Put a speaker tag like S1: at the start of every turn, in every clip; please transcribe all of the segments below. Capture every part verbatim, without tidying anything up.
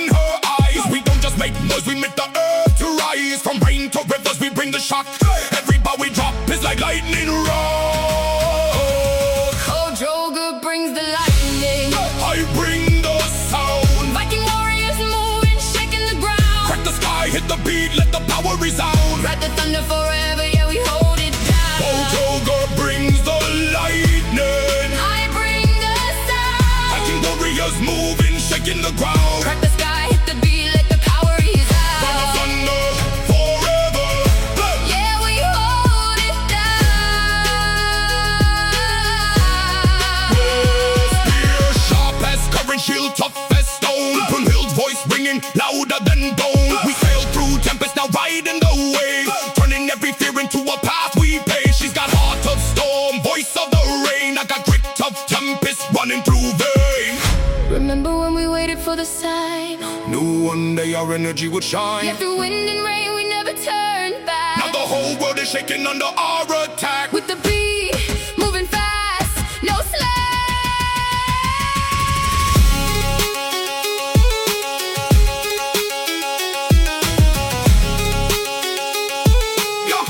S1: her eyes. We don't just make noise, we make the earth to rise. From rain to rivers, we bring the shock. Every bar we drop is like lightning rock.
S2: Khal Drogo brings the lightning.
S1: I bring the sound.
S2: Viking warriors moving, shaking the ground.
S1: Crack the sky, hit the beat, let the power resound.
S2: Ride the thunder forever, yeah, we hold it down.
S1: Khal Drogo brings the lightning.
S2: I bring the sound.
S1: Viking warriors moving, shaking the ground.
S2: Crack the sky, hit the beat, let the power resound.
S1: Ride the thunder forever.
S2: Yeah, we hold it down.
S1: Spear sharp as current, shield tough as stone. Brunhild's voice ringing louder than bone. We sail through tempest, now riding the wave, turning every fear into a path we pave. She's got heart of storm, voice of the rain. I got grit of tempest running through veins.
S2: Remember when we waited for the sign?
S1: Knew one day our energy would shine.
S2: Yeah, through wind and rain, we never turned back.
S1: Now the whole world is shaking under our attack.
S2: With the beat, moving fast, no slack.
S1: Yeah.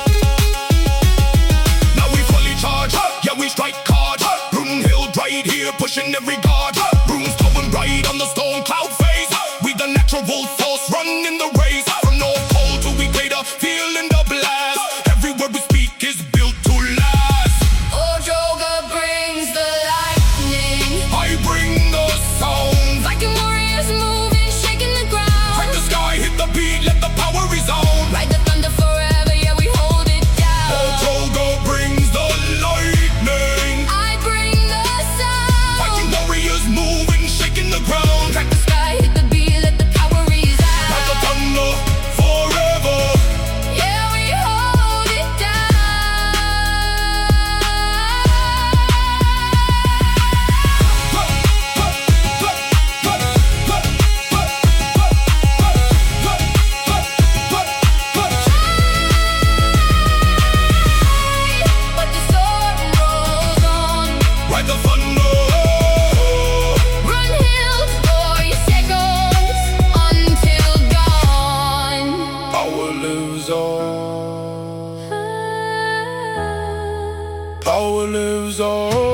S1: Now we fully charge, yeah, we strike hard. Brunhild right here, pushing every guard. Runes towing right on the storm cloud face. We the natural force running the race. From North Pole to Equator, feeling the blast. Every word we speak is built to last.
S2: Khal Drogo brings the lightning.
S1: I bring the sound.
S2: Viking warriors moving, shaking the ground.
S1: Crack the sky, hit the beat, let the power resound.
S2: Ride the thunder forever, yeah, we hold it down.
S1: Khal Drogo brings the lightning.
S2: I bring the sound.
S1: Viking warriors moving, shaking the ground.
S2: Crack the sky, hit the beat, let the power resound.
S1: Like the thunder forever.
S2: Yeah, we hold it but the sword rolls on.
S1: Ride the thunder.
S2: Brunhild's voice echoes until dawn.
S1: Power lives on. Power lives on.